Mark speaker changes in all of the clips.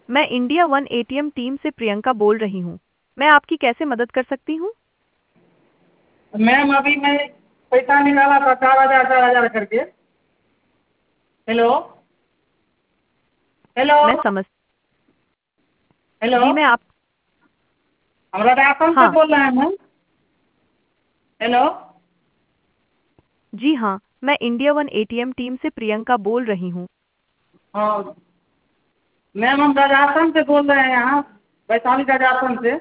Speaker 1: मैं India one ATM team से प्रियंका बोल रही हूँ। मैं आपकी कैसे मदद कर सकती हूँ?
Speaker 2: मैम अभी मैं पैसा निकाला था 4,000 करके। हेलो। हेलो।
Speaker 1: मैं समझ
Speaker 2: हेलो।
Speaker 1: जी मैं आप
Speaker 2: हम राशन से
Speaker 1: हाँ
Speaker 2: बोल रहे हैं मैम। हेलो।
Speaker 1: जी हाँ, मैं इंडिया वन एटीएम टीम से प्रियंका बोल रही हूँ।
Speaker 2: हाँ मैम हम राजस्थान से बोल रहे हैं यहाँ वैशाली राजस्थान से।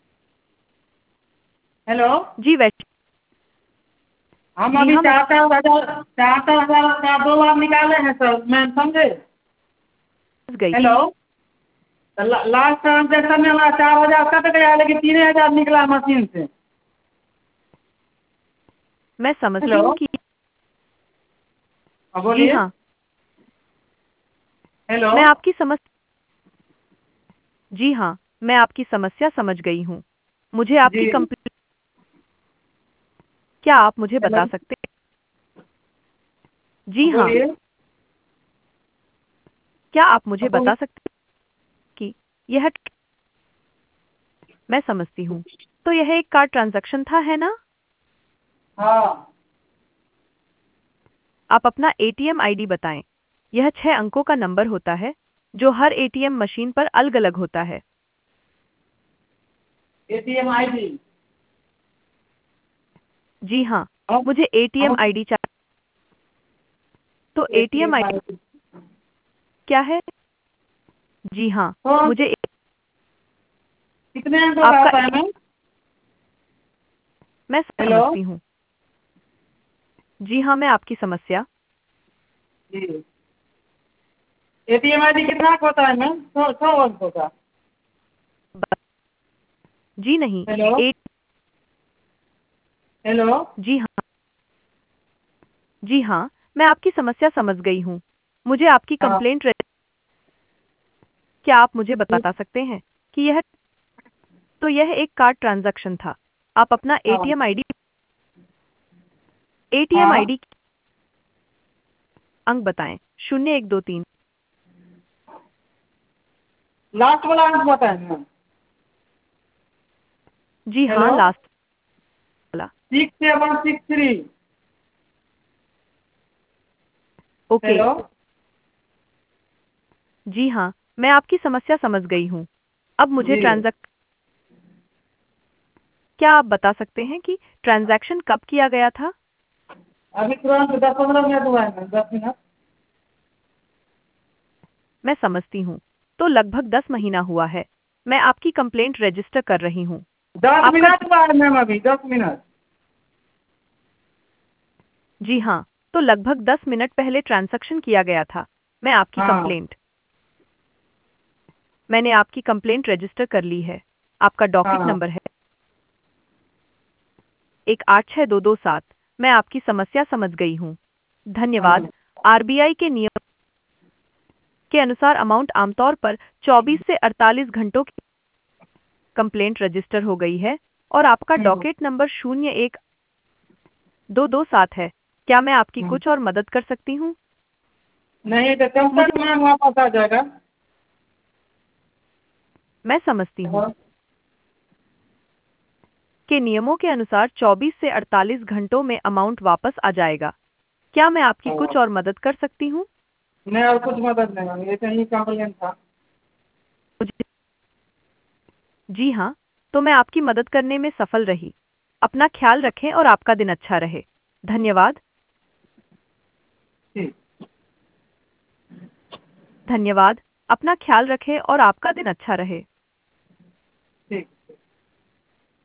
Speaker 2: हेलो।
Speaker 1: जी वैश
Speaker 2: हम
Speaker 1: जी
Speaker 2: अभी
Speaker 1: हाँ, मैं
Speaker 2: 4,000 का 2 बार निकाले हैं सर, मैम समझे।
Speaker 1: समझ गई।
Speaker 2: हेलो। तो लास्ट ट्रांजेक्शन में हमारा 4,000 कट गया, लेकिन 3,000 निकला मशीन से।
Speaker 1: मैं समझती
Speaker 2: हेलो।
Speaker 1: हूँ कि
Speaker 2: हाँ
Speaker 1: जी
Speaker 2: बोलिए।
Speaker 1: हाँ,
Speaker 2: हेलो।
Speaker 1: मैं आपकी समझ जी हाँ, मैं आपकी समस्या समझ गई हूँ। मुझे आपकी
Speaker 2: जी।
Speaker 1: कंप्लेंट क्या आप मुझे
Speaker 2: हेलो।
Speaker 1: बता सकते हैं? जी
Speaker 2: हाँ
Speaker 1: हाँ,
Speaker 2: बोलिए।
Speaker 1: क्या आप मुझे
Speaker 2: हाँ बोलिए।
Speaker 1: बता सकते हैं कि यह मैं समझती हूँ। तो यह एक कार्ड ट्रांजैक्शन था, है ना?
Speaker 2: हाँ।
Speaker 1: आप अपना एटीएम आईडी बताएं। यह 6 अंकों का नंबर होता है, जो हर एटीएम मशीन पर अलग-अलग होता है।
Speaker 2: ATM ID।
Speaker 1: जी हाँ,
Speaker 2: हम
Speaker 1: मुझे एटीएम
Speaker 2: हम
Speaker 1: आईडी चाहिए। तो एटीएम
Speaker 2: एटीएम
Speaker 1: आईडी
Speaker 2: ID
Speaker 1: क्या है? जी हाँ,
Speaker 2: तो
Speaker 1: मुझे
Speaker 2: कितने अंकों का
Speaker 1: आपका
Speaker 2: आता है मैम?
Speaker 1: मैं
Speaker 2: हेलो।
Speaker 1: समझती हूँ। जी हाँ, मैं आपकी समस्या
Speaker 2: जी। एटीएम ID कितना का होता है मैम? 100 अंकों का।
Speaker 1: जी नहीं,
Speaker 2: हेलो।
Speaker 1: ए
Speaker 2: हेलो।
Speaker 1: जी हाँ, जी हाँ, मैं आपकी समस्या समझ गई हूँ। मुझे आपकी
Speaker 2: हाँ।
Speaker 1: कंप्लेंट क्या आप मुझे बता सकते हैं कि यह एक कार्ड ट्रांजैक्शन था। आप अपना
Speaker 2: हाँ।
Speaker 1: एटीएम
Speaker 2: हाँ
Speaker 1: आईडी अंक बताएं। 0123
Speaker 2: लास्ट वाला अंक बताएं मैम।
Speaker 1: जी हाँ,
Speaker 2: हेलो।
Speaker 1: लास्ट वाला।
Speaker 2: 6763।
Speaker 1: Okay,
Speaker 2: hello.
Speaker 1: जी हाँ, मैं आपकी समस्या समझ गई हूँ। अब मुझे
Speaker 2: जी।
Speaker 1: क्या आप बता सकते हैं कि ट्रांजैक्शन कब किया गया था?
Speaker 2: अभी तुरंत 10-15 मिनट हुआ है मैम, 10 मिनट।
Speaker 1: मैं समझती हूँ। तो लगभग 10 महीना हुआ है। मैं आपकी कंप्लेंट रजिस्टर कर रही हूँ।
Speaker 2: दस
Speaker 1: आपका
Speaker 2: मिनट हुआ है मैम, अभी 10 मिनट।
Speaker 1: जी हाँ, तो लगभग 10 मिनट पहले ट्रांजैक्शन किया गया था। मैं आपकी
Speaker 2: हाँ।
Speaker 1: कंप्लेंट मैंने आपकी कंप्लेंट रजिस्टर कर ली है। आपका डॉकेट
Speaker 2: हाँ।
Speaker 1: नंबर है 186227। मैं आपकी समस्या समझ गई हूँ। धन्यवाद।
Speaker 2: हाँ।
Speaker 1: आरबीआई के नियम के अनुसार अमाउंट आमतौर पर 24 से 48 घंटों की कंप्लेंट रजिस्टर हो गई है और आपका
Speaker 2: हम्म,
Speaker 1: डॉकेट नंबर 01227 है। क्या मैं आपकी
Speaker 2: हम्म।
Speaker 1: कुछ और मदद कर सकती हूँ?
Speaker 2: नहीं तो कब
Speaker 1: मुझे
Speaker 2: तक मैम वापस आ जाएगा?
Speaker 1: मैं समझती हूँ
Speaker 2: हाँ।
Speaker 1: कि नियमों के अनुसार 24 से 48 घंटों में अमाउंट वापस आ जाएगा। क्या मैं आपकी
Speaker 2: हाँ।
Speaker 1: कुछ और मदद कर सकती हूँ?
Speaker 2: नहीं और कुछ मदद नहीं मैम, ये ही कंप्लेन था।
Speaker 1: मुझे जी हाँ, तो मैं आपकी मदद करने में सफल रही। अपना ख्याल रखें और आपका दिन अच्छा रहे। धन्यवाद।
Speaker 2: ठीक।
Speaker 1: धन्यवाद। अपना ख्याल रखें और आपका दिन अच्छा रहे।